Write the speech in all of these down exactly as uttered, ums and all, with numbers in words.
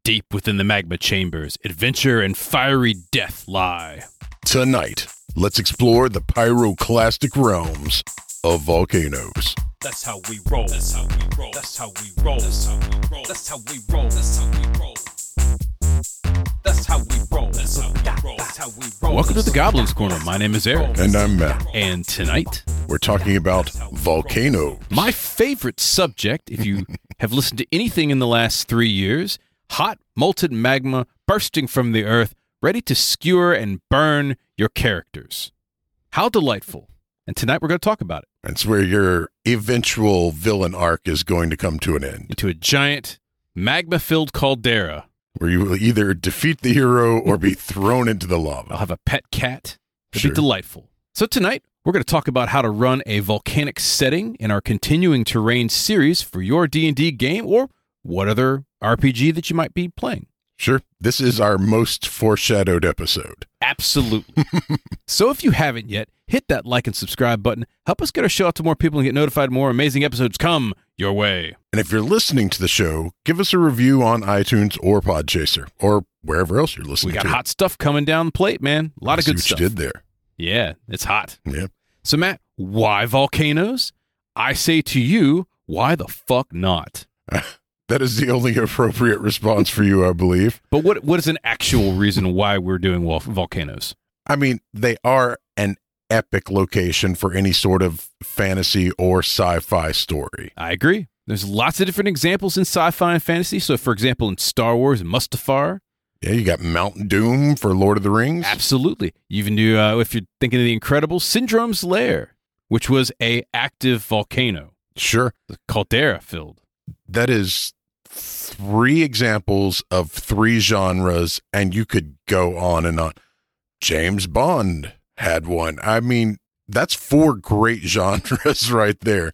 Deep within the magma chambers, adventure and fiery death lie. Tonight, let's explore the pyroclastic realms of volcanoes. That's how we roll. That's how we roll. That's how we roll. That's how we roll. That's how we roll. That's how we roll. That's how we roll. That's how we roll. That's how we roll. Welcome to the Goblins Corner. My name is Eric. And I'm Matt. And tonight, we're talking about volcanoes. My favorite subject, if you have listened to anything in the last three years, hot, molten magma bursting from the earth, ready to skewer and burn your characters. How delightful. And tonight we're going to talk about it. That's where your eventual villain arc is going to come to an end. Into a giant, magma-filled caldera. Where you will either defeat the hero or be thrown into the lava. I'll have a pet cat. It'll Sure. be delightful. So tonight, we're going to talk about how to run a volcanic setting in our Continuing Terrain series for your D and D game or what other R P G that you might be playing. Sure. This is our most foreshadowed episode. Absolutely. So if you haven't yet, hit that like and subscribe button. Help us get our show out to more people and get notified more amazing episodes come your way. And if you're listening to the show, give us a review on iTunes or Podchaser or wherever else you're listening We got to. hot stuff coming down the plate, man. A lot of See good what stuff. you did there. Yeah, it's hot. Yeah. So Matt, why volcanoes? I say to you, why the fuck not? That is the only appropriate response for you, I believe. But what what is an actual reason why we're doing vol- volcanoes? I mean, they are an epic location for any sort of fantasy or sci-fi story. I agree. There's lots of different examples in sci-fi and fantasy. So, for example, in Star Wars and Mustafar. Yeah, you got Mount Doom for Lord of the Rings. Absolutely. You even do, uh, if you're thinking of The Incredibles, Syndrome's Lair, which was a active volcano. Sure. The caldera filled. That is three examples of three genres, and you could go on and on. James Bond had one. I mean, that's four great genres right there.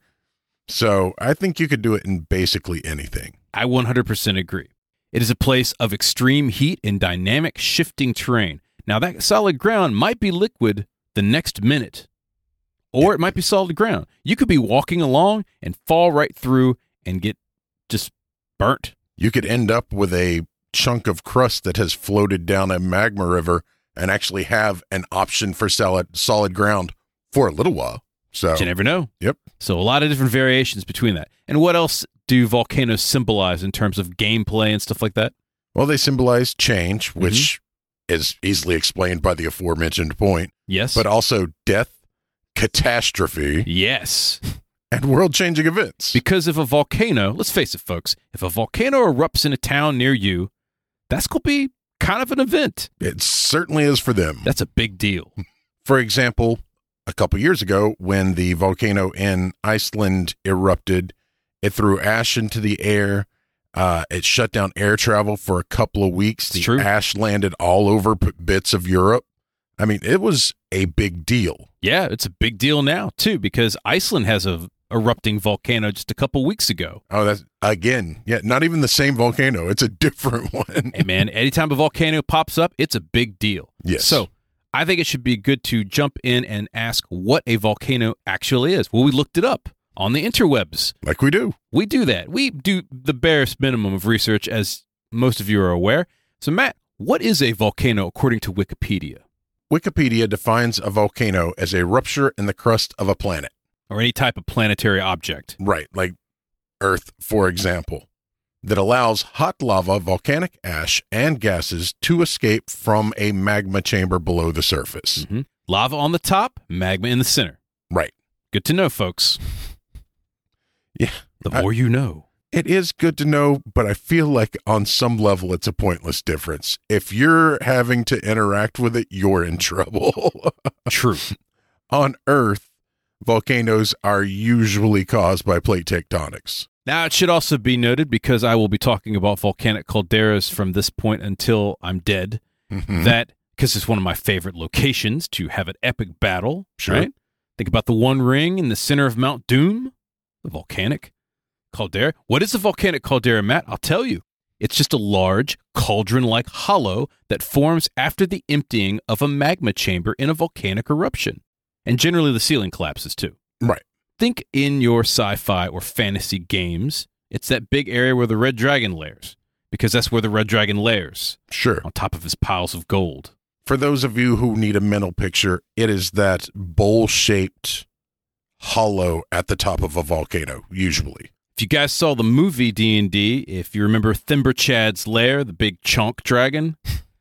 So I think you could do it in basically anything. I one hundred percent agree. It is a place of extreme heat and dynamic shifting terrain. Now, that solid ground might be liquid the next minute, or it might be solid ground. You could be walking along and fall right through and get just burnt. You could end up with a chunk of crust that has floated down a magma river and actually have an option for solid, solid ground for a little while. So But you never know. Yep. So a lot of different variations between that. And what else do volcanoes symbolize in terms of gameplay and stuff like that? Well, they symbolize change, which is easily explained by the aforementioned point, Yes. but also death, catastrophe, yes. and world-changing events. Because if a volcano, let's face it, folks, if a volcano erupts in a town near you, that's going to be kind of an event. It certainly is for them. That's a big deal. For example, a couple years ago, when the volcano in Iceland erupted, it threw ash into the air. Uh, it shut down air travel for a couple of weeks. It's the true. ash landed all over p- bits of Europe. I mean, it was a big deal. Yeah, it's a big deal now, too, because Iceland has a erupting volcano just a couple weeks ago. Oh, that's, again, yeah, not even the same volcano. It's a different one. And man, anytime a volcano pops up, it's a big deal. Yes. So I think it should be good to jump in and ask what a volcano actually is. Well, we looked it up on the interwebs. Like we do. We do that. We do the barest minimum of research, as most of you are aware. So, Matt, what is a volcano according to Wikipedia? Wikipedia defines a volcano as a rupture in the crust of a planet. Or any type of planetary object. Right, like Earth, for example, that allows hot lava, volcanic ash, and gases to escape from a magma chamber below the surface. Mm-hmm. Lava on the top, magma in the center. Right. Good to know, folks. Yeah. The more I, you know. It is good to know, but I feel like on some level it's a pointless difference. If you're having to interact with it, you're in trouble. True. On Earth, volcanoes are usually caused by plate tectonics. Now, it should also be noted, because I will be talking about volcanic calderas from this point until I'm dead, Mm-hmm. that, because it's one of my favorite locations to have an epic battle, Sure. right? Think about the One Ring in the center of Mount Doom, the volcanic caldera. What is a volcanic caldera, Matt? I'll tell you. It's just a large, cauldron-like hollow that forms after the emptying of a magma chamber in a volcanic eruption. And generally the ceiling collapses too. Right. Think in your sci-fi or fantasy games, it's that big area where the red dragon lairs. because that's where the red dragon lairs, Sure. on top of his piles of gold. For those of you who need a mental picture, it is that bowl-shaped hollow at the top of a volcano, usually. If you guys saw the movie D and D, if you remember Thimberchad's lair, the big chonk dragon,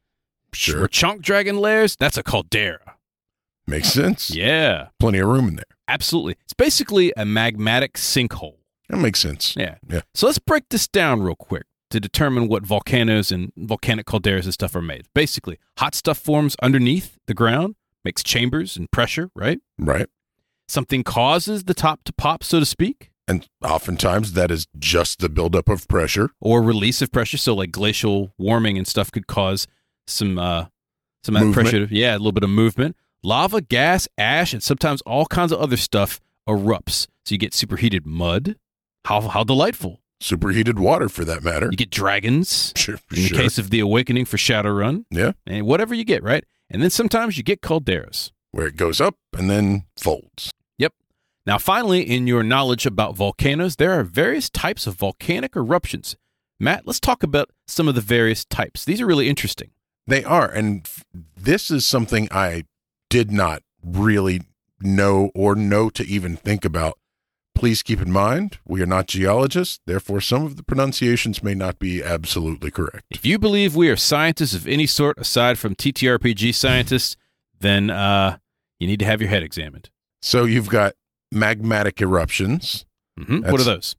Sure. where chonk dragon lairs, that's a caldera. Makes sense. Yeah, Plenty of room in there. absolutely. It's basically a magmatic sinkhole. That makes sense. Yeah. Yeah. So let's break this down real quick to determine what volcanoes and volcanic calderas and stuff are made. Basically, hot stuff forms underneath the ground, makes chambers and pressure, right? Right. Something causes the top to pop, so to speak, And oftentimes that is just the buildup of pressure. or release of pressure. So like glacial warming and stuff could cause some uh, some of that Movement. pressure. Yeah, a little bit of movement. Lava, gas, ash, and sometimes all kinds of other stuff erupts. So you get superheated mud. How how delightful. Superheated water, for that matter. You get dragons. Sure. In the sure. case of the Awakening for Shadowrun. Yeah. And whatever you get, right? And then sometimes you get calderas. Where it goes up and then folds. Yep. Now, finally, in your knowledge about volcanoes, there are various types of volcanic eruptions. Matt, let's talk about some of the various types. These are really interesting. They are. And f- this is something I did not really know or know to even think about. Please keep in mind, we are not geologists. Therefore, some of the pronunciations may not be absolutely correct. If you believe we are scientists of any sort aside from T T R P G scientists, then uh, you need to have your head examined. So you've got magmatic eruptions, hmm What That's- are those?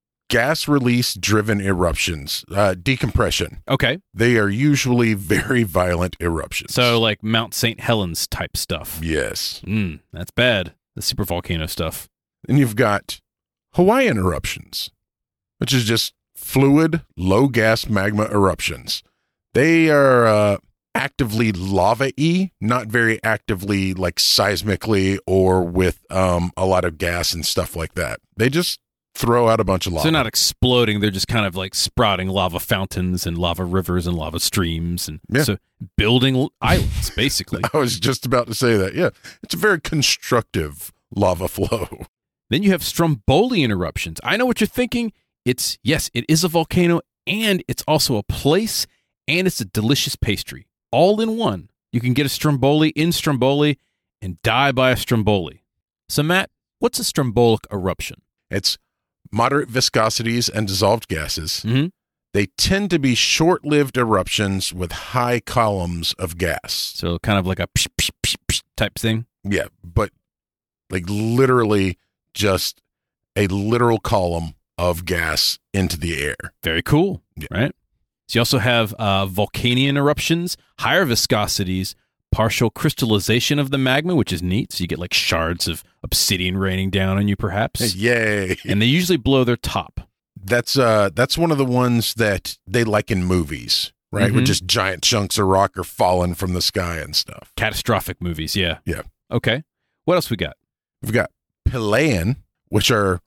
gas release driven eruptions, uh, decompression. Okay. They are usually very violent eruptions. So like Mount Saint Helens type stuff. yes. Mm, that's bad. The supervolcano stuff. Then you've got Hawaiian eruptions, which is just fluid, low gas magma eruptions. They are uh, actively lava-y, not very actively like seismically or with um, a lot of gas and stuff like that. They just throw out a bunch of lava. So they're not exploding. They're just kind of like sprouting lava fountains and lava rivers and lava streams. And Yeah. so building l- islands, basically. I was just about to say that. Yeah, it's a very constructive lava flow. Then you have Strombolian eruptions. I know what you're thinking. It's, yes, it is a volcano, and it's also a place, and it's a delicious pastry. All in one. You can get a Stromboli in Stromboli and die by a Stromboli. So, Matt, what's a strombolic eruption? It's moderate viscosities and dissolved gases. Mm-hmm. They tend to be short-lived eruptions with high columns of gas. So kind of like a psh, psh, psh, psh type thing. Yeah, but like literally just a literal column of gas into the air. Very cool, Yeah. right? So you also have uh, volcanian eruptions, higher viscosities, partial crystallization of the magma, which is neat. So you get like shards of obsidian raining down on you, perhaps. Yay. And they usually blow their top. That's uh that's one of the ones that they like in movies, right? Where Mhm. just giant chunks of rock are falling from the sky and stuff. Catastrophic movies, yeah. Yeah. Okay. What else we got? We've got Pilean, which are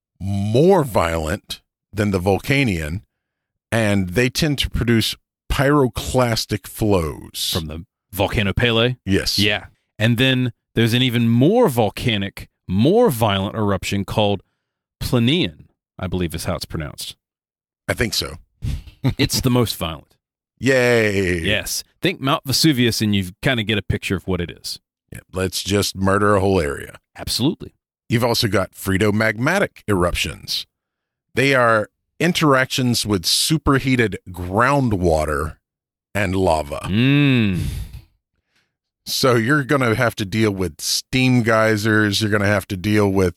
more violent than the Volcanian, and they tend to produce pyroclastic flows. From the Volcano Pele? yes. Yeah. And then there's an even more volcanic, more violent eruption called Plinian, I believe is how it's pronounced. I think so. It's the most violent. Yay. Yes. Think Mount Vesuvius and you kind of get a picture of what it is. Yeah, let's just murder a whole area. Absolutely. You've also got phreatomagmatic eruptions. They are interactions with superheated groundwater and lava. Mm. So you're going to have to deal with steam geysers. You're going to have to deal with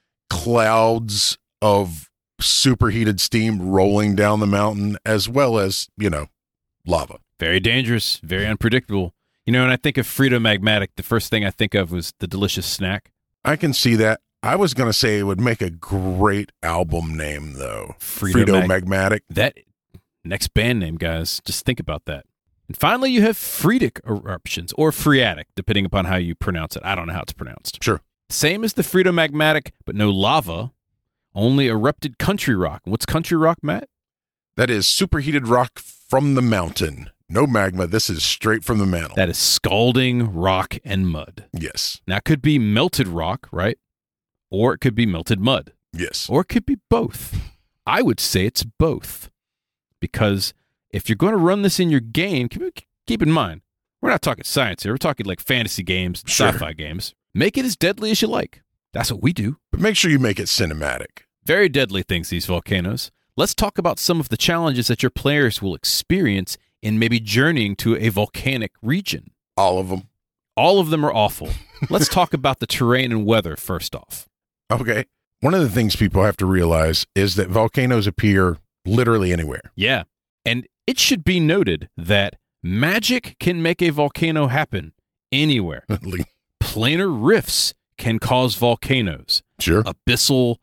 clouds of superheated steam rolling down the mountain, as well as, you know, lava. Very dangerous, very unpredictable. You know, when I think of Frito-Magmatic, the first thing I think of was the delicious snack. I can see that. I was going to say it would make a great album name, though. Frito-Mag- Frito-Magmatic. That next band name, guys, just think about that. And finally, you have Phreatic eruptions, or phreatic, depending upon how you pronounce it. I don't know how it's pronounced. Sure. Same as the Frito-Magmatic, but no lava, only erupted country rock. What's country rock, Matt? That is superheated rock from the mountain. No magma. This is straight from the mantle. That is scalding rock and mud. yes. Now, it could be melted rock, right? Or it could be melted mud. Yes. Or it could be both. I would say it's both. Because if you're going to run this in your game, keep, keep in mind, we're not talking science here. We're talking like fantasy games, Sure. sci-fi games. Make it as deadly as you like. That's what we do. But make sure you make it cinematic. Very deadly things, these volcanoes. Let's talk about some of the challenges that your players will experience in maybe journeying to a volcanic region. All of them. All of them are awful. Let's talk about the terrain and weather first off. Okay. One of the things people have to realize is that volcanoes appear literally anywhere. Yeah. And it should be noted that magic can make a volcano happen anywhere. Planar rifts can cause volcanoes. Sure. Abyssal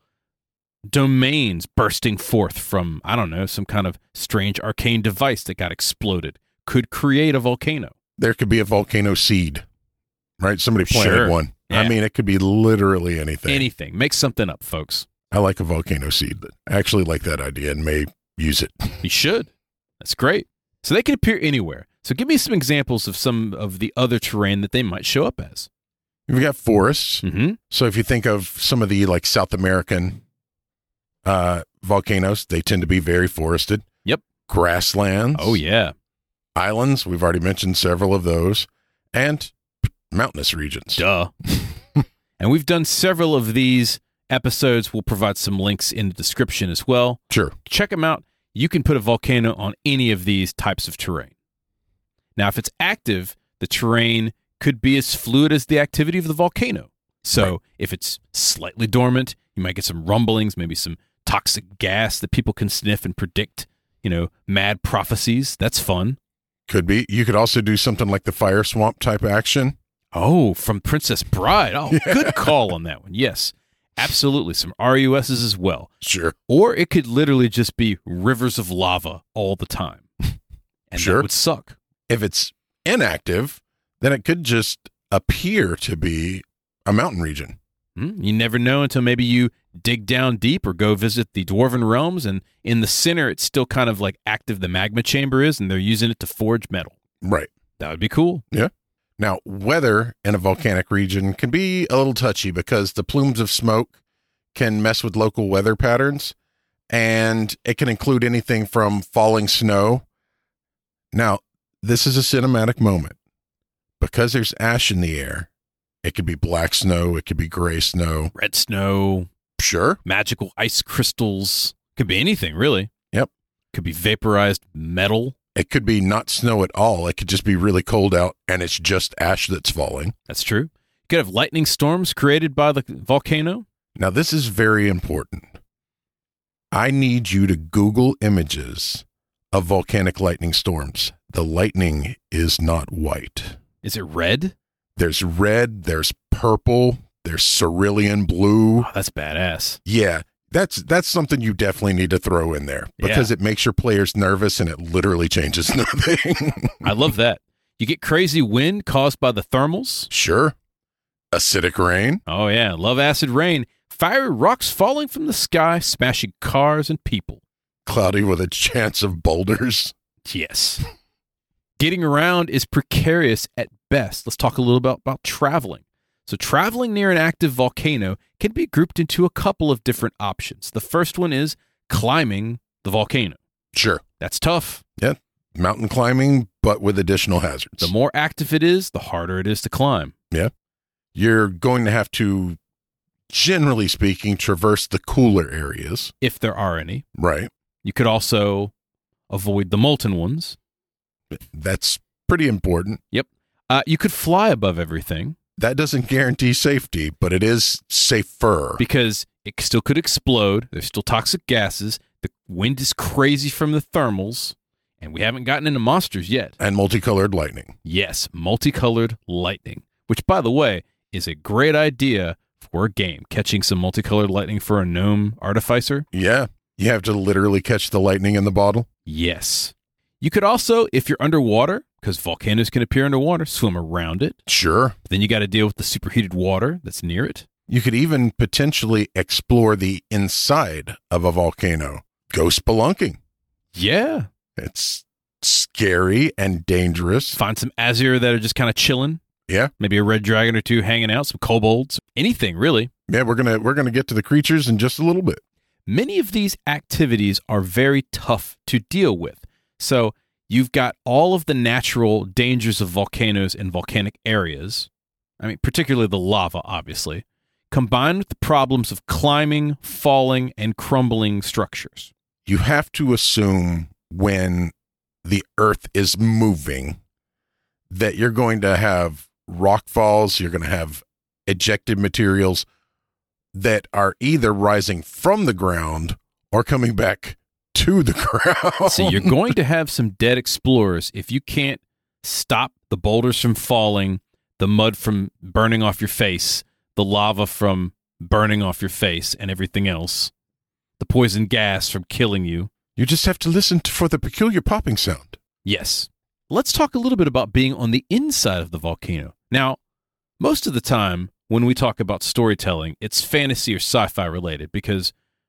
domains bursting forth from, I don't know, some kind of strange arcane device that got exploded could create a volcano. There could be a volcano seed, right? Somebody planted Sure. one. Yeah. I mean, it could be literally anything. Anything. Make something up, folks. I like a volcano seed. I actually like that idea and may use it. You should. That's great. So they can appear anywhere. So give me some examples of some of the other terrain that they might show up as. You've got forests. Mm-hmm. So if you think of some of the like South American uh, volcanoes, they tend to be very forested. Yep. Grasslands. Oh, yeah. Islands. We've already mentioned several of those. And mountainous regions. Duh. And we've done several of these episodes. We'll provide some links in the description as well. Sure. Check them out. You can put a volcano on any of these types of terrain. Now, if it's active, the terrain could be as fluid as the activity of the volcano. So Right. if it's slightly dormant, you might get some rumblings, maybe some toxic gas that people can sniff and predict, you know, mad prophecies. That's fun. Could be. You could also do something like the fire swamp type action. Oh, from Princess Bride. Oh, good call on that one. Yes, absolutely. Some R U Ss as well. Sure. Or it could literally just be rivers of lava all the time. And Sure. that would suck. If it's inactive, then it could just appear to be a mountain region. Hmm, You never know until maybe you dig down deep or go visit the Dwarven Realms, and in the center, it's still kind of like active the magma chamber is, and they're using it to forge metal. Right. That would be cool. Now, weather in a volcanic region can be a little touchy because the plumes of smoke can mess with local weather patterns, and it can include anything from falling snow. Now, this is a cinematic moment. Because there's ash in the air, it could be black snow, it could be gray snow. Red snow, Sure. magical ice crystals, could be anything, really. Yep. Could be vaporized metal. It could be not snow at all. It could just be really cold out, and it's just ash that's falling. That's true. You could have lightning storms created by the volcano. Now, this is very important. I need you to Google images of volcanic lightning storms. The lightning is not white. Is it red? There's red, there's purple, there's cerulean blue. Oh, that's badass. Yeah, that's that's something you definitely need to throw in there because it makes your players nervous and it literally changes nothing. I love that. You get crazy wind caused by the thermals. Sure. Acidic rain. Oh, yeah. Love acid rain. Fiery rocks falling from the sky, smashing cars and people. Cloudy with a chance of boulders. Yes. Getting around is precarious at best. Let's talk a little about, about traveling. So traveling near an active volcano can be grouped into a couple of different options. The first one is climbing the volcano. Sure. That's tough. Yeah. Mountain climbing, but with additional hazards. The more active it is, the harder it is to climb. Yeah. You're going to have to, generally speaking, traverse the cooler areas. If there are any. Right. You could also avoid the molten ones. That's pretty important. Yep. Uh, you could fly above everything. That doesn't guarantee safety, but it is safer. Because it still could explode. There's still toxic gases. The wind is crazy from the thermals. And we haven't gotten into monsters yet. And multicolored lightning. Yes, multicolored lightning. Which, by the way, is a great idea for a game. Catching some multicolored lightning for a gnome artificer. Yeah. You have to literally catch the lightning in the bottle. Yes. You could also, if you're underwater, because volcanoes can appear underwater, swim around it. Sure. But then you got to deal with the superheated water that's near it. You could even potentially explore the inside of a volcano. Go spelunking. Yeah. It's scary and dangerous. Find some Azir that are just kind of chilling. Yeah. Maybe a red dragon or two hanging out, some kobolds, anything really. Yeah, we're gonna we're gonna get to the creatures in just a little bit. Many of these activities are very tough to deal with. So you've got all of the natural dangers of volcanoes and volcanic areas. I mean, particularly the lava, obviously, combined with the problems of climbing, falling, and crumbling structures. You have to assume when the earth is moving that you're going to have rock falls, you're going to have ejected materials that are either rising from the ground or coming back to the ground. So you're going to have some dead explorers if you can't stop the boulders from falling, the mud from burning off your face, the lava from burning off your face and everything else, the poison gas from killing you. You just have to listen to, for the peculiar popping sound. Yes. Let's talk a little bit about being on the inside of the volcano. Now, most of the time when we talk about storytelling, it's fantasy or sci-fi related because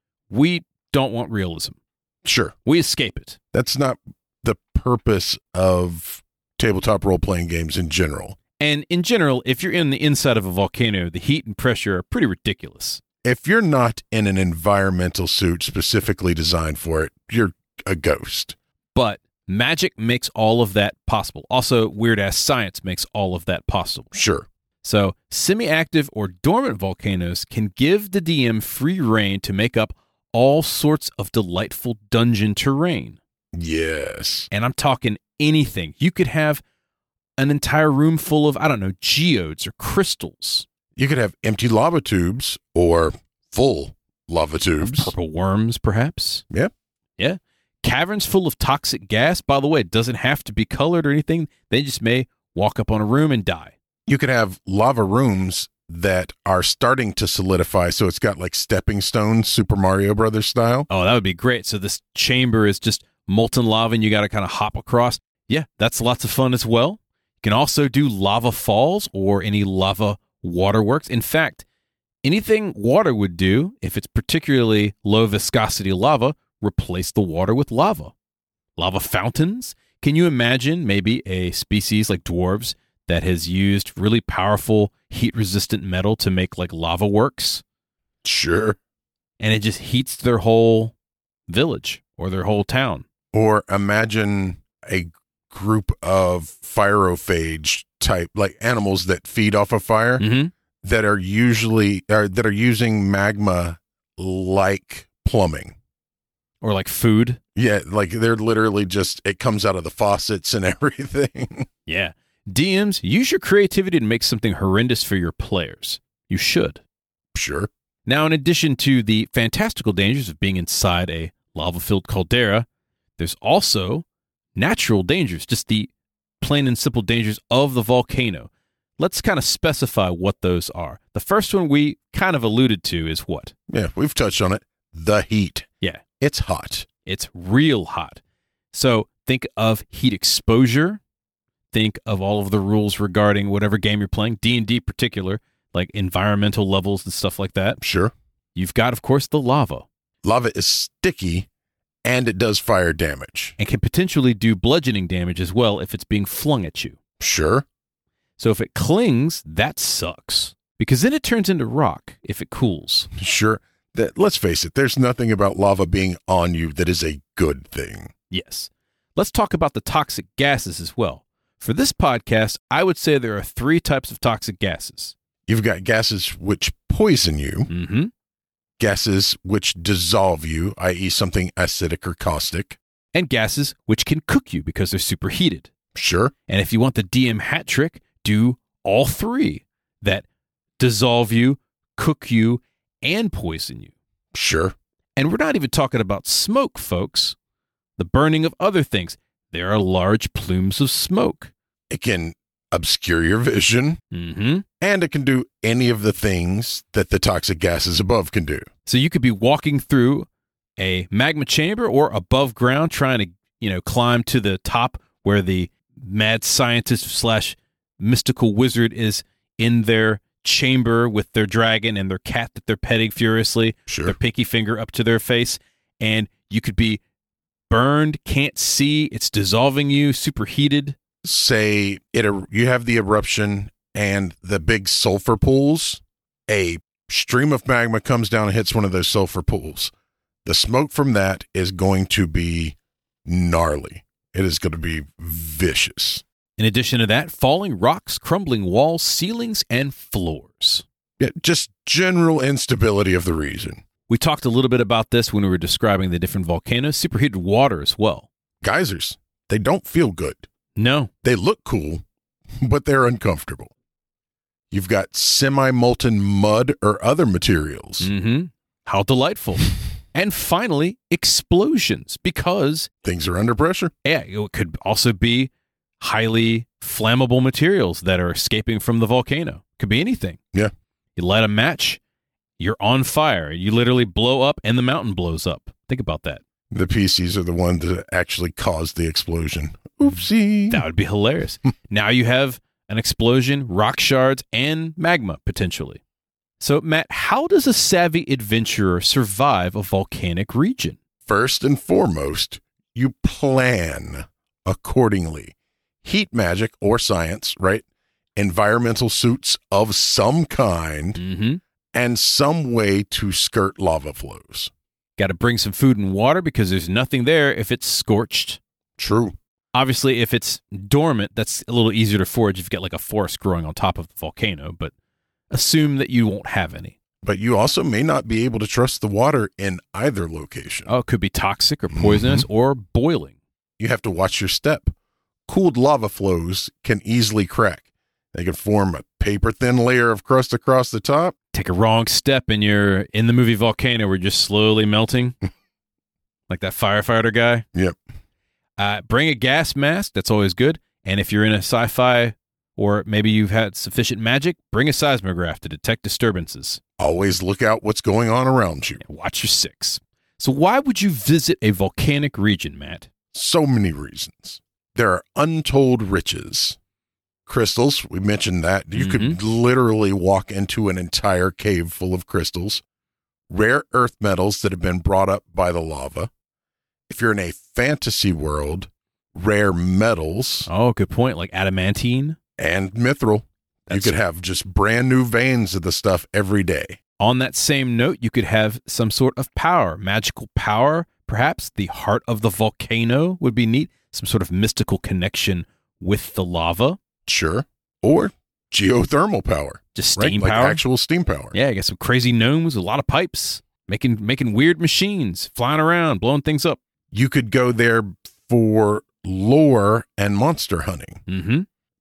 we don't want realism. Sure. We escape it. That's not the purpose of tabletop role-playing games in general. And in general, if you're in the inside of a volcano, the heat and pressure are pretty ridiculous. If you're not in an environmental suit specifically designed for it, you're a ghost. But magic makes all of that possible. Also, weird-ass science makes all of that possible. Sure. So, semi-active or dormant volcanoes can give the D M free reign to make up all sorts of delightful dungeon terrain. Yes. And I'm talking anything. You could have an entire room full of, I don't know, geodes or crystals. You could have empty lava tubes or full lava tubes. Purple worms, perhaps. Yep. Yeah. Caverns full of toxic gas. By the way, it doesn't have to be colored or anything. They just may walk up on a room and die. You could have lava rooms that are starting to solidify, so it's got like stepping stones, Super Mario Brothers style. Oh, that would be great. So this chamber is just molten lava and you got to kind of hop across. Yeah, that's lots of fun as well. You can also do lava falls or any lava waterworks. In fact, anything water would do, if it's particularly low viscosity lava, replace the water with lava. Lava fountains. Can you imagine maybe a species like dwarves that has used really powerful heat-resistant metal to make like lava works? Sure. And it just heats their whole village or their whole town. Or imagine a group of phyrophage type, like animals that feed off of fire, Mm-hmm. that are usually, or that are using magma like plumbing. Or like food. Yeah, like they're literally just, it comes out of the faucets and everything. Yeah. D Ms, use your creativity to make something horrendous for your players. You should. Sure. Now, in addition to the fantastical dangers of being inside a lava-filled caldera, there's also natural dangers, just the plain and simple dangers of the volcano. Let's kind of specify what those are. The first one we kind of alluded to is what? Yeah, we've touched on it. The heat. Yeah. It's hot. It's real hot. So think of heat exposure. Think of all of the rules regarding whatever game you're playing, D and D particular, like environmental levels and stuff like that. Sure. You've got, of course, the lava. Lava is sticky and it does fire damage. And can potentially do bludgeoning damage as well if it's being flung at you. Sure. So if it clings, that sucks. Because then it turns into rock if it cools. Sure. That, let's face it, there's nothing about lava being on you that is a good thing. Yes. Let's talk about the toxic gases as well. For this podcast, I would say there are three types of toxic gases. You've got gases which poison you, Mm-hmm. gases which dissolve you, that is something acidic or caustic. And gases which can cook you because they're superheated. Sure. And if you want the D M hat trick, do all three that dissolve you, cook you, and poison you. Sure. And we're not even talking about smoke, folks. The burning of other things. There are large plumes of smoke. It can obscure your vision, Mm-hmm. and it can do any of the things that the toxic gases above can do. So you could be walking through a magma chamber or above ground trying to, you know, climb to the top where the mad scientist slash mystical wizard is in their chamber with their dragon and their cat that they're petting furiously, Sure. their pinky finger up to their face, and you could be burned, can't see, it's dissolving you, superheated. Say it, er- you have the eruption and the big sulfur pools. A stream of magma comes down and hits one of those sulfur pools. The smoke from that is going to be gnarly. It is going to be vicious. In addition to that, falling rocks, crumbling walls, ceilings, and floors. Yeah, just general instability of the region. We talked a little bit about this when we were describing the different volcanoes. Superheated water as well. Geysers, they don't feel good. No. They look cool, but they're uncomfortable. You've got semi-molten mud or other materials. Mm-hmm. How delightful. And finally, explosions, because... things are under pressure. Yeah, it could also be highly flammable materials that are escaping from the volcano. Could be anything. Yeah. You light a match, you're on fire. You literally blow up and the mountain blows up. Think about that. The P Cs are the ones that actually caused the explosion. Oopsie. That would be hilarious. Now you have an explosion, rock shards, and magma, potentially. So, Matt, how does a savvy adventurer survive a volcanic region? First and foremost, you plan accordingly. Heat magic or science, right? Environmental suits of some kind, Mm-hmm. and some way to skirt lava flows. Got to bring some food and water because there's nothing there if it's scorched. True. Obviously, if it's dormant, that's a little easier to forage if you get like a forest growing on top of the volcano, but assume that you won't have any. But you also may not be able to trust the water in either location. Oh, it could be toxic or poisonous mm-hmm. or boiling. You have to watch your step. Cooled lava flows can easily crack. They can form a paper-thin layer of crust across the top. Take a wrong step and you're in the movie Volcano where you're just slowly melting. Like that firefighter guy. Yep. Uh, bring a gas mask. That's always good. And if you're in a sci-fi or maybe you've had sufficient magic, bring a seismograph to detect disturbances. Always look out what's going on around you. And watch your six. So why would you visit a volcanic region, Matt? So many reasons. There are untold riches. Crystals, we mentioned that. You mm-hmm. could literally walk into an entire cave full of crystals. Rare earth metals that have been brought up by the lava. If you're in a fantasy world, rare metals. Oh, good point. Like adamantine. And mithril. That's you could have just brand new veins of the stuff every day. On that same note, you could have some sort of power, magical power. Perhaps the heart of the volcano would be neat. Some sort of mystical connection with the lava. Sure. Or geothermal power. Just steam right? power. Like actual steam power. Yeah, you got some crazy gnomes with a lot of pipes, making making weird machines, flying around, blowing things up. You could go there for lore and monster hunting. Mm-hmm.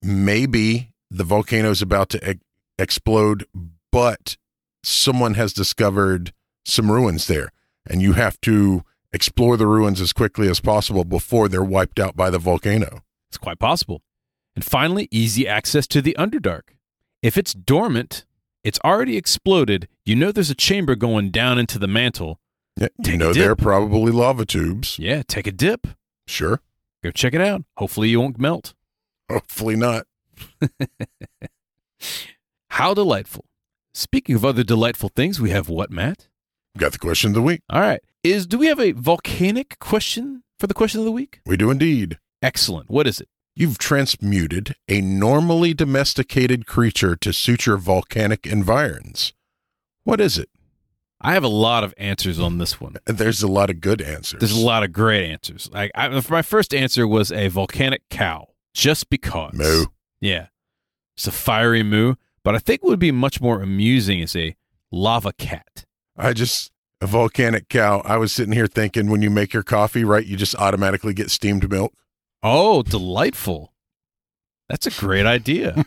Maybe the volcano's about to e- explode, but someone has discovered some ruins there, and you have to explore the ruins as quickly as possible before they're wiped out by the volcano. It's quite possible. And finally, easy access to the Underdark. If it's dormant, it's already exploded, you know there's a chamber going down into the mantle. Yeah, you know there are probably lava tubes. Yeah, take a dip. Sure. Go check it out. Hopefully you won't melt. Hopefully not. How delightful. Speaking of other delightful things, we have what, Matt? Got the question of the week. All right. Is do we have a volcanic question for the question of the week? We do indeed. Excellent. What is it? You've transmuted a normally domesticated creature to suit your volcanic environs. What is it? I have a lot of answers on this one. There's a lot of good answers. There's a lot of great answers. Like I, my first answer was a volcanic cow, just because. Moo. Yeah. It's a fiery moo. But I think what would be much more amusing is a lava cat. I just, a volcanic cow. I was sitting here thinking when you make your coffee, right, you just automatically get steamed milk. Oh, delightful. That's a great idea.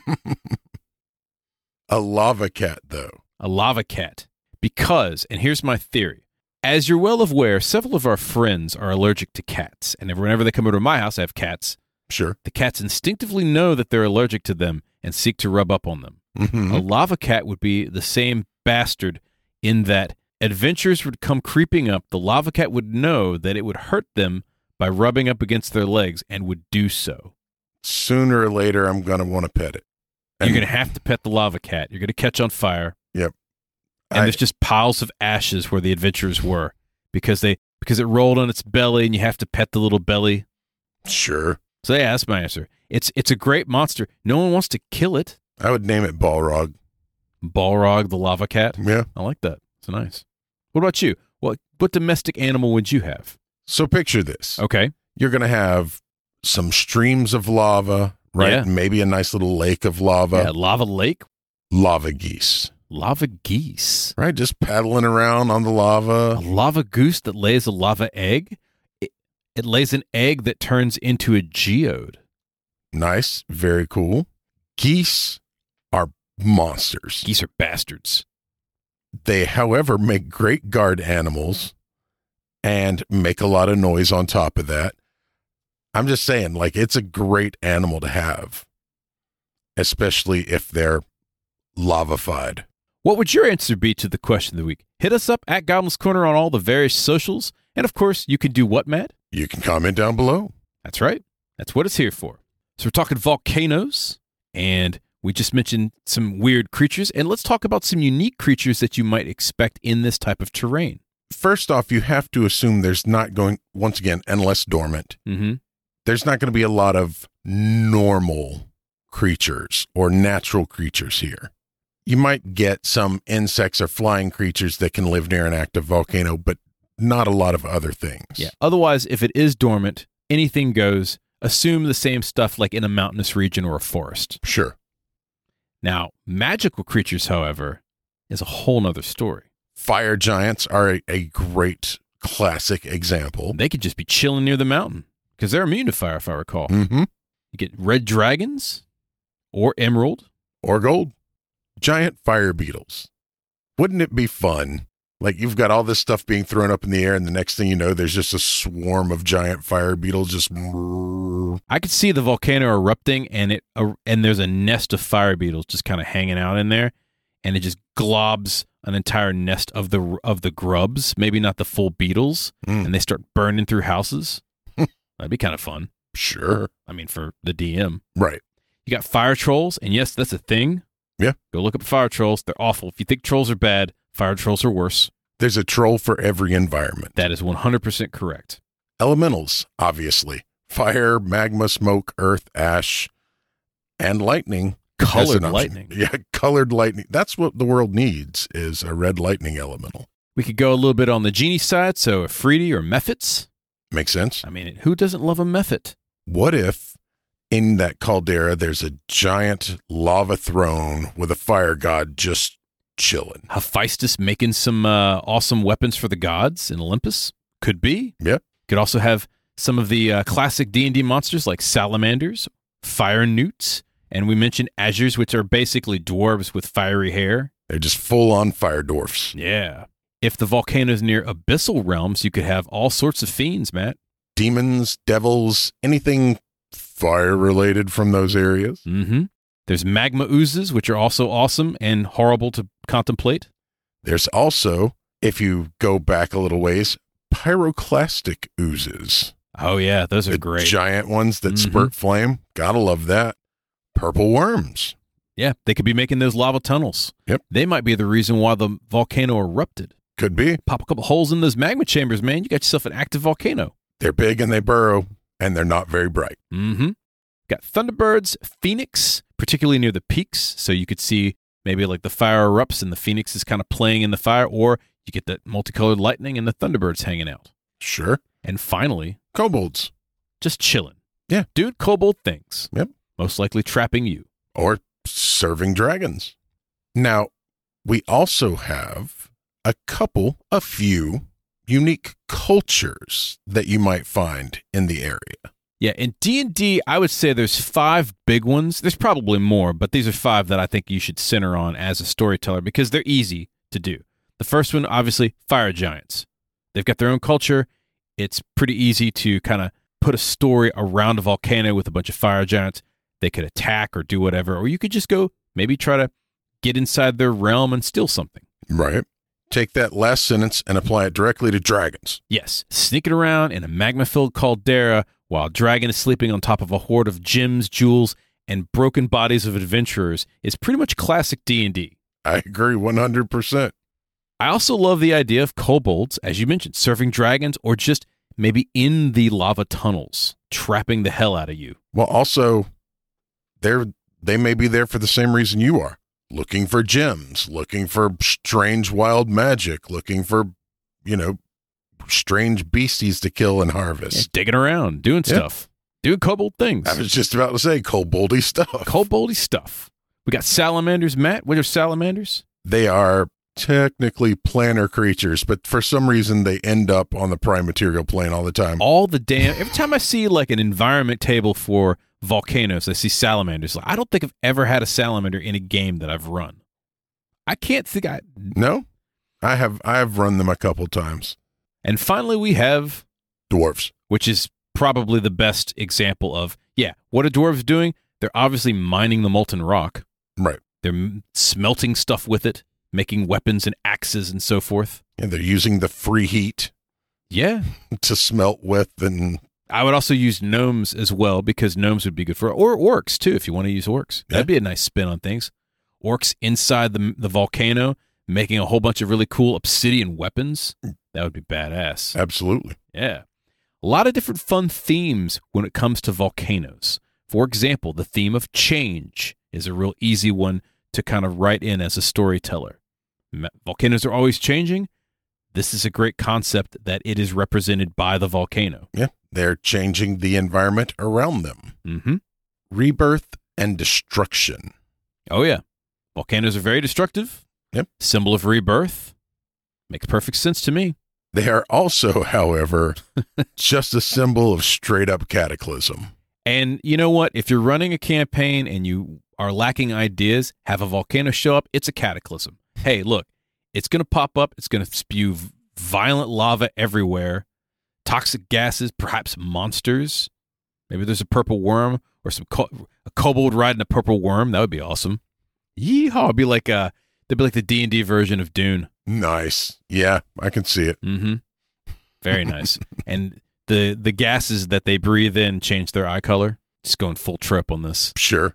A lava cat, though. A lava cat. Because, and here's my theory. As you're well aware, several of our friends are allergic to cats. And whenever they come over to my house, I have cats. Sure. The cats instinctively know that they're allergic to them and seek to rub up on them. Mm-hmm. A lava cat would be the same bastard in that adventurers would come creeping up. The lava cat would know that it would hurt them by rubbing up against their legs and would do so. Sooner or later, I'm going to want to pet it. And you're going to have to pet the lava cat. You're going to catch on fire. Yep. And I, there's just piles of ashes where the adventurers were because they because it rolled on its belly and you have to pet the little belly. Sure. So yeah, that's my answer. It's it's a great monster. No one wants to kill it. I would name it Balrog. Balrog the lava cat? Yeah. I like that. It's nice. What about you? What what domestic animal would you have? So picture this. Okay. You're going to have some streams of lava, right? Yeah. Maybe a nice little lake of lava. Yeah, lava lake, Lava geese, lava geese. right? Just paddling around on the A lava. lava goose that lays a lava egg. It, it lays an egg that turns into a geode. Nice. Very cool. Geese are monsters. Geese are bastards. They, however, make great guard animals and make a lot of noise on top of that. I'm just saying, like, it's a great animal to have, especially if they're lavafied. What would your answer be to the question of the week? Hit us up at Goblin's Corner on all the various socials. And of course, you can do what, Matt? You can comment down below. That's right. That's what it's here for. So we're talking volcanoes, and we just mentioned some weird creatures. And let's talk about some unique creatures that you might expect in this type of terrain. First off, you have to assume there's not going, once again, unless dormant, Mm-hmm. there's not going to be a lot of normal creatures or natural creatures here. You might get some insects or flying creatures that can live near an active volcano, but not a lot of other things. Yeah. Otherwise, if it is dormant, anything goes. Assume the same stuff like in a mountainous region or a forest. Sure. Now, magical creatures, however, is a whole nother story. Fire giants are a, a great classic example. They could just be chilling near the mountain because they're immune to fire, if I recall. Mm-hmm. You get red dragons or emerald. Or gold. Giant fire beetles. Wouldn't it be fun? Like, you've got all this stuff being thrown up in the air, and the next thing you know, there's just a swarm of giant fire beetles just... I could see the volcano erupting, and it uh, and there's a nest of fire beetles just kind of hanging out in there, and it just globs an entire nest of the of the grubs, maybe not the full beetles, Mm. and they start burning through houses. That'd be kind of fun. Sure. I mean, for the D M. Right. You got fire trolls, and yes, that's a thing. Yeah. Go look up fire trolls. They're awful. If you think trolls are bad, fire trolls are worse. There's a troll for every environment. That is one hundred percent correct. Elementals, obviously. Fire, magma, smoke, earth, ash, and lightning. as Colored an option. lightning. Yeah, colored lightning. That's what the world needs, is a red lightning elemental. We could go a little bit on the genie side, so a Freedy or Mephits. Makes sense? I mean, who doesn't love a Mephit? What if in that caldera there's a giant lava throne with a fire god just chilling? Hephaestus making some uh, awesome weapons for the gods in Olympus? Could be. Yeah. Could also have some of the uh, classic D and D monsters like salamanders, fire newts, and we mentioned azures, which are basically dwarves with fiery hair. They're just full-on fire dwarfs. Yeah. If the volcano is near abyssal realms, you could have all sorts of fiends, Matt. Demons, devils, anything fire-related from those areas. Mm-hmm. There's magma oozes, which are also awesome and horrible to contemplate. There's also, if you go back a little ways, pyroclastic oozes. Oh, yeah, those are The great. giant ones that Mhm. spurt flame. Gotta love that. Purple worms. Yeah, they could be making those lava tunnels. Yep. They might be the reason why the volcano erupted. Could be. Pop a couple holes in those magma chambers, man. You got yourself an active volcano. They're big and they burrow, and they're not very bright. Mm-hmm. Got thunderbirds, phoenix, particularly near the peaks. So you could see maybe like the fire erupts and the phoenix is kind of playing in the fire, or you get that multicolored lightning and the thunderbirds hanging out. Sure. And finally, Kobolds. just chilling. Yeah. Doing kobold things. Yep. Most likely trapping you. Or serving dragons. Now, we also have a couple, a few unique cultures that you might find in the area. Yeah, in D and D, I would say there's five big ones. There's probably more, but these are five that I think you should center on as a storyteller because they're easy to do. The first one, obviously, fire giants. They've got their own culture. It's pretty easy to kind of put a story around a volcano with a bunch of fire giants. They could attack or do whatever, or you could just go maybe try to get inside their realm and steal something. Right. Take that last sentence and apply it directly to dragons. Yes, sneaking around in a magma-filled caldera while dragon is sleeping on top of a horde of gems, jewels, and broken bodies of adventurers is pretty much classic D and D. I agree one hundred percent. I also love the idea of kobolds, as you mentioned, serving dragons or just maybe in the lava tunnels, trapping the hell out of you. Well, also, they're, they may be there for the same reason you are. Looking for gems, looking for strange wild magic, looking for, you know, strange beasties to kill and harvest. Yeah, digging around, doing Yeah. stuff. doing kobold things. I was just about to say koboldy stuff. Koboldy stuff. We got salamanders, Matt. What are salamanders? They are technically planar creatures, but for some reason they end up on the prime material plane all the time. All the damn... Every time I see like an environment table for volcanoes, I see salamanders. I don't think I've ever had a salamander in a game that I've run. I can't think I... No? I have I have run them a couple times. And finally we have... Dwarves. Which is probably the best example of, yeah, what are dwarves doing? They're obviously mining the molten rock. Right. They're m- smelting stuff with it, making weapons and axes and so forth. And they're using the free heat. Yeah. To smelt with. And I would also use gnomes as well, because gnomes would be good for, or orcs too, if you want to use orcs. Yeah. That'd be a nice spin on things. Orcs inside the the volcano, making a whole bunch of really cool obsidian weapons. That would be badass. Absolutely. Yeah. A lot of different fun themes when it comes to volcanoes. For example, the theme of change is a real easy one to kind of write in as a storyteller. Volcanoes are always changing. This is a great concept that it is represented by the volcano. Yeah, they're changing the environment around them. Mm-hmm. Rebirth and destruction. Oh, yeah. Volcanoes are very destructive. Yep. Symbol of rebirth. Makes perfect sense to me. They are also, however, just a symbol of straight-up cataclysm. And you know what? If you're running a campaign and you are lacking ideas, have a volcano show up, it's a cataclysm. Hey, look, it's going to pop up. It's going to spew violent lava everywhere, toxic gases, perhaps monsters. Maybe there's a purple worm or some co- a kobold riding a purple worm. That would be awesome. Yeehaw! It'd be like a, it'd be like the D and D version of Dune. Nice. Yeah, I can see it. Mm-hmm. Very nice. And the the gases that they breathe in change their eye color. Just going full trip on this. Sure.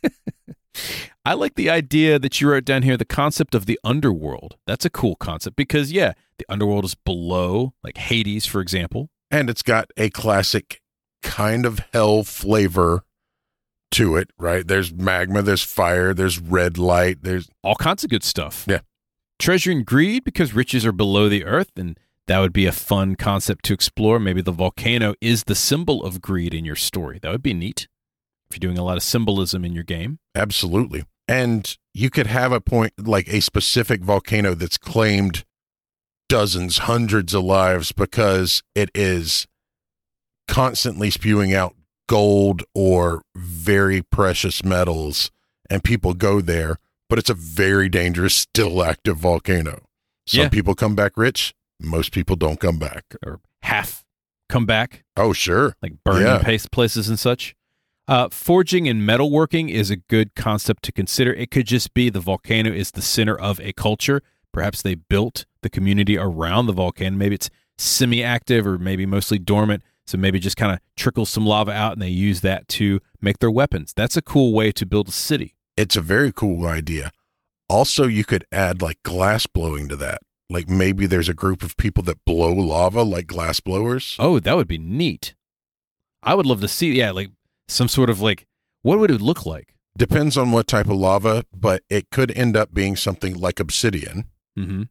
I like the idea that you wrote down here, the concept of the underworld. That's a cool concept because, yeah, the underworld is below, like Hades, for example. And it's got a classic kind of hell flavor to it, right? There's magma, there's fire, there's red light, there's all kinds of good stuff. Yeah. Treasure and greed because riches are below the earth, and that would be a fun concept to explore. Maybe the volcano is the symbol of greed in your story. That would be neat if you're doing a lot of symbolism in your game. Absolutely. And you could have a point, like a specific volcano that's claimed dozens, hundreds of lives because it is constantly spewing out gold or very precious metals, and people go there, but it's a very dangerous, still active volcano. Some Yeah. people come back rich. Most people don't come back. Or half come back, Oh, sure. like burning Yeah. pa- places and such. Uh, forging and metalworking is a good concept to consider. It could just be the volcano is the center of a culture. Perhaps they built the community around the volcano. Maybe it's semi-active or maybe mostly dormant. So maybe just kind of trickles some lava out and they use that to make their weapons. That's a cool way to build a city. It's a very cool idea. Also, you could add like glass blowing to that. Like maybe there's a group of people that blow lava like glass blowers. Oh, that would be neat. I would love to see, yeah, like some sort of like, what would it look like? Depends on what type of lava, but it could end up being something like obsidian Mm-hmm.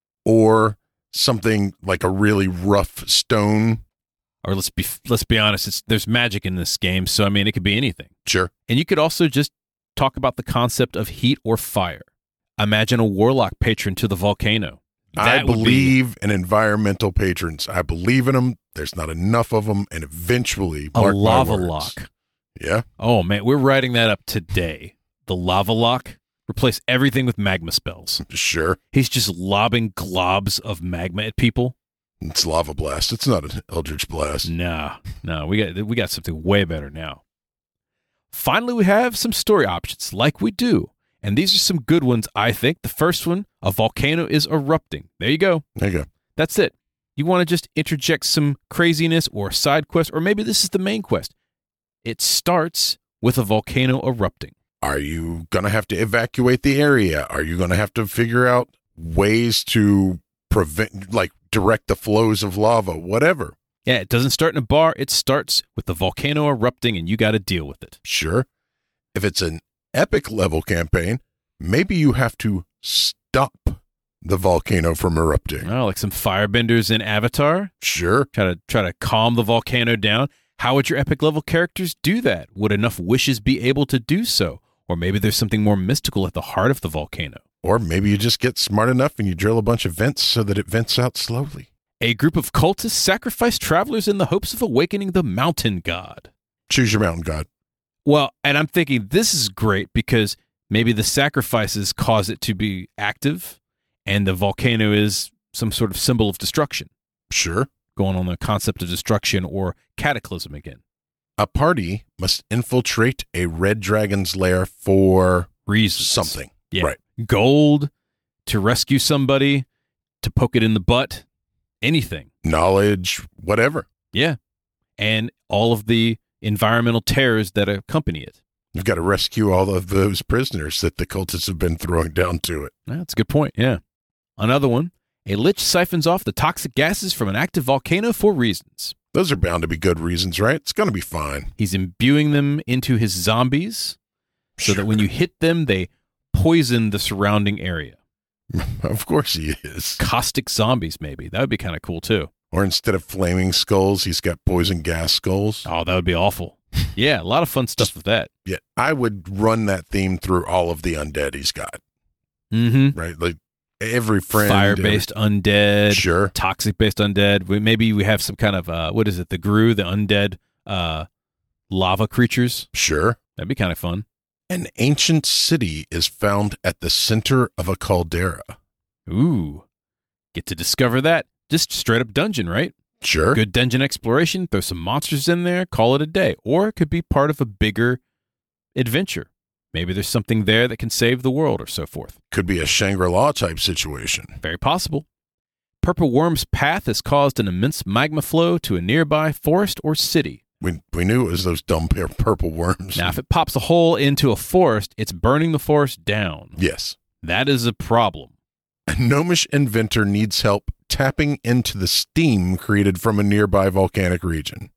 or something like a really rough stone. Or let's be let's be honest, it's there's magic in this game, so I mean it could be anything. Sure. And you could also just talk about the concept of heat or fire. Imagine a warlock patron to the volcano. I That would be- believe in environmental patrons. I believe in them. There's not enough of them, and eventually, a mark my lava words. lock. Yeah. Oh man, we're writing that up today. The lava lock. Replace everything with magma spells. Sure. He's just lobbing globs of magma at people. It's lava blast. It's not an eldritch blast. Nah, no, we got we got something way better now. Finally, we have some story options, like we do. And these are some good ones, I think. The first one, a volcano is erupting. There you go. There you go. That's it. You want to just interject some craziness or side quest, or maybe this is the main quest. It starts with a volcano erupting. Are you going to have to evacuate the area? Are you going to have to figure out ways to prevent, like, direct the flows of lava? Whatever. Yeah, it doesn't start in a bar. It starts with the volcano erupting, and you got to deal with it. Sure. If it's an epic level campaign, maybe you have to stop the volcano from erupting. Oh, like some firebenders in Avatar. Sure. Try to try to calm the volcano down. How would your epic level characters do that? Would enough wishes be able to do so? Or maybe there's something more mystical at the heart of the volcano. Or maybe you just get smart enough and you drill a bunch of vents so that it vents out slowly. A group of cultists sacrifice travelers in the hopes of awakening the mountain god. Choose your mountain god. Well, and I'm thinking this is great because maybe the sacrifices cause it to be active and the volcano is some sort of symbol of destruction. Sure. Going on the concept of destruction or cataclysm again. A party must infiltrate a red dragon's lair for Reasons. something. Yeah. Right. Gold, to rescue somebody, to poke it in the butt, anything. Knowledge, whatever. Yeah. And all of the environmental terrors that accompany it. You've got to rescue all of those prisoners that the cultists have been throwing down to it. That's a good point, yeah. Another one, a lich siphons off the toxic gases from an active volcano for reasons. Those are bound to be good reasons, right? It's going to be fine. He's imbuing them into his zombies so Sure. that when you hit them, they poison the surrounding area. Of course he is. Caustic zombies, maybe. That would be kind of cool, too. Or instead of flaming skulls, he's got poison gas skulls. Oh, that would be awful. Yeah, a lot of fun stuff with that. Yeah, I would run that theme through all of the undead he's got, Mm-hmm. right? Like every friend. Fire-based undead. Sure. Toxic-based undead. We, maybe we have some kind of, uh, what is it, the Gru, the undead uh, lava creatures. Sure. That'd be kind of fun. An ancient city is found at the center of a caldera. Ooh. Get to discover that. Just straight up dungeon, right? Sure. Good dungeon exploration. Throw some monsters in there. Call it a day. Or it could be part of a bigger adventure. Maybe there's something there that can save the world or so forth. Could be a Shangri-La type situation. Very possible. Purple Worm's path has caused an immense magma flow to a nearby forest or city. We we knew it was those dumb pur- purple worms. Now, if it pops a hole into a forest, it's burning the forest down. Yes. That is a problem. A gnomish inventor needs help tapping into the steam created from a nearby volcanic region.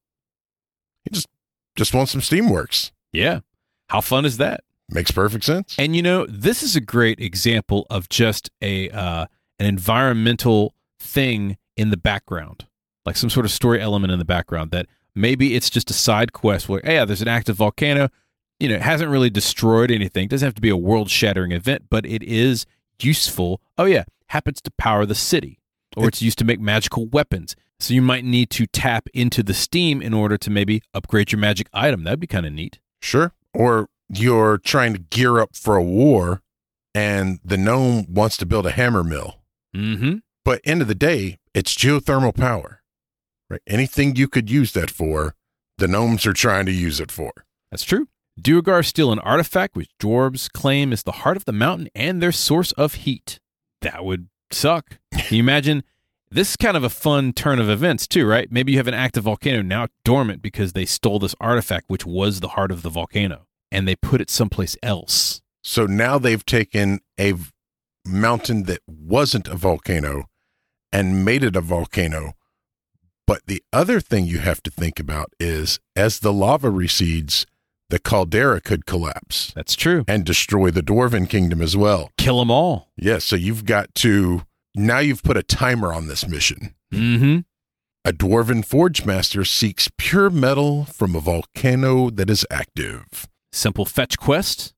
He just just wants some steamworks. Yeah. How fun is that? Makes perfect sense. And you know, this is a great example of just a uh, an environmental thing in the background, like some sort of story element in the background that maybe it's just a side quest where, hey, yeah, there's an active volcano. You know, it hasn't really destroyed anything. It doesn't have to be a world-shattering event, but it is useful. Oh, yeah, happens to power the city, or it's used to make magical weapons. So you might need to tap into the steam in order to maybe upgrade your magic item. That'd be kind of neat. Sure. Or you're trying to gear up for a war, and the gnome wants to build a hammer mill. Mm-hmm. But end of the day, it's geothermal power, right? Anything you could use that for, the gnomes are trying to use it for. That's true. Duergar steal an artifact which dwarves claim is the heart of the mountain and their source of heat. That would suck. Can you imagine? This is kind of a fun turn of events too, right? Maybe you have an active volcano now dormant because they stole this artifact which was the heart of the volcano and they put it someplace else. So now they've taken a v- mountain that wasn't a volcano and made it a volcano. But the other thing you have to think about is as the lava recedes, the caldera could collapse. That's true. And destroy the Dwarven kingdom as well. Kill them all. Yeah, so you've got to, now you've put a timer on this mission. Mm-hmm. A Dwarven Forge Master seeks pure metal from a volcano that is active. Simple fetch quest.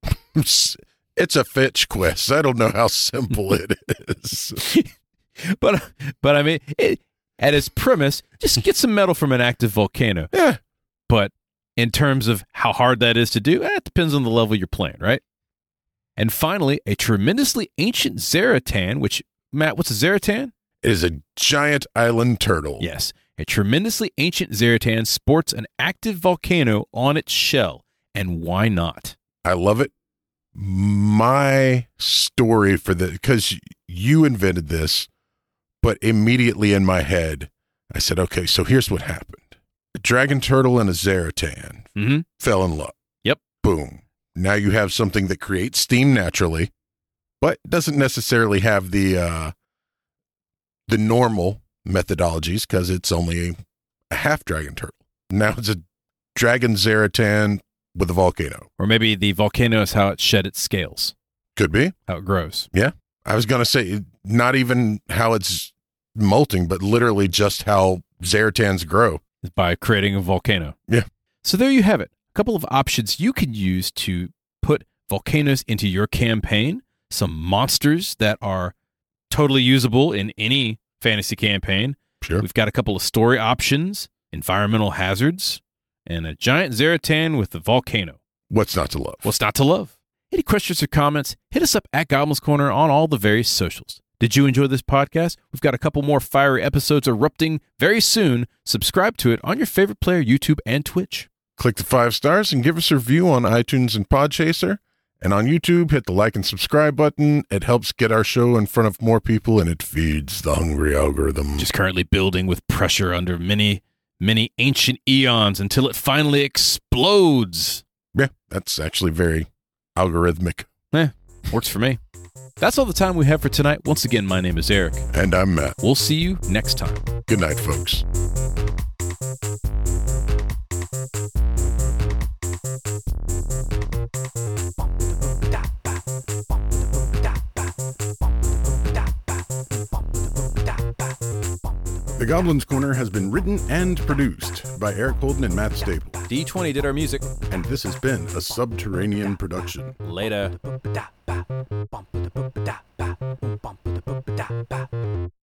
It's a fetch quest. I don't know how simple it is. but, but I mean, it, at its premise, just get some metal from an active volcano. Yeah. But in terms of how hard that is to do, eh, it depends on the level you're playing, right? And finally, a tremendously ancient Zaratan, which, Matt, what's a Zaratan? It is a giant island turtle. Yes. A tremendously ancient Zaratan sports an active volcano on its shell. And why not? I love it. My story for the, because you invented this, but immediately in my head, I said, okay, so here's what happened. A dragon turtle and a Zaratan Mm-hmm. fell in love. Yep. Boom. Now you have something that creates steam naturally, but doesn't necessarily have the uh, the normal methodologies because it's only a, a half dragon turtle. Now it's a dragon Zaratan with a volcano. Or maybe the volcano is how it shed its scales, Could be. how it grows. Yeah. I was going to say, not even how it's molting, but literally just how Zaratans grow. by creating a volcano. Yeah. So there you have it. A couple of options you can use to put volcanoes into your campaign. Some monsters that are totally usable in any fantasy campaign. Sure. We've got a couple of story options, environmental hazards, and a giant Zaratan with a volcano. What's not to love? What's not to love? Any questions or comments, hit us up at Goblin's Corner on all the various socials. Did you enjoy this podcast? We've got a couple more fiery episodes erupting very soon. Subscribe to it on your favorite player, YouTube and Twitch. Click the five stars and give us a review on iTunes and Podchaser. And on YouTube, hit the like and subscribe button. It helps get our show in front of more people, and it feeds the hungry algorithm. Just currently building with pressure under many, many ancient eons until it finally explodes. Yeah, that's actually very algorithmic. Eh, works for me. That's all the time we have for tonight. Once again, my name is Eric. And I'm Matt. We'll see you next time. Good night, folks. The Goblin's Corner has been written and produced by Eric Holden and Matt Staple. D twenty did our music. And this has been a Subterranean production. Later.